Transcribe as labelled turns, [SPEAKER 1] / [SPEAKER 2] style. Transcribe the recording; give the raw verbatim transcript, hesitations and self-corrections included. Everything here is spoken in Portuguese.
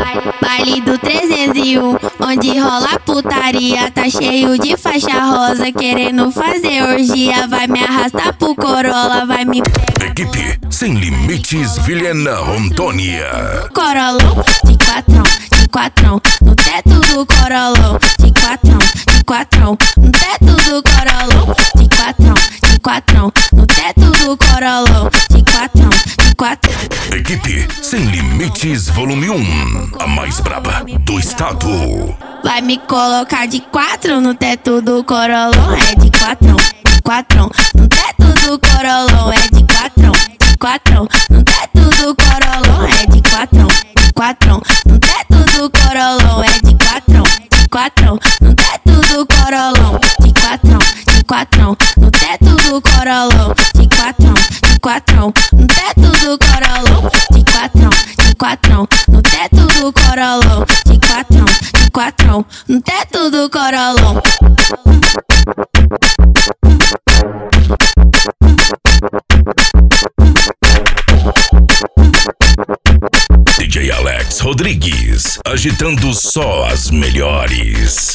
[SPEAKER 1] Baile do trezentos e um, onde rola putaria. Tá cheio de faixa rosa, querendo fazer orgia. Vai me arrastar pro Corolla, vai me pegar.
[SPEAKER 2] Equipe Sem Limites Vilhena Rondônia.
[SPEAKER 1] Corolão, de quatrão, de quatrão, no teto do Corolão. De quatrão, de quatrão, no teto do Corolão. De quatrão, de quatrão, no teto do Corolão. De quatrão, de quatrão.
[SPEAKER 2] Equipe Sem Limites Volume um, a mais braba do estado.
[SPEAKER 1] Vai me colocar de quatro no teto do Corolão. É de quatrão, de quatrão, no teto do Corolão. É de quatrão, de quatrão, no teto do Corolão. É de quatrão, de quatrão, no teto do Corolão. É de quatrão, de quatrão, no teto do Corolão. De quatrão, de quatrão, no teto do Corolão. De quatrão, de quatrão, no teto do Corolão. De quatrão, de quatrão, no teto do Corolão. De quatrão, de quatrão, no teto do Corolão.
[SPEAKER 2] D J Alex Rodrigues, agitando só as melhores.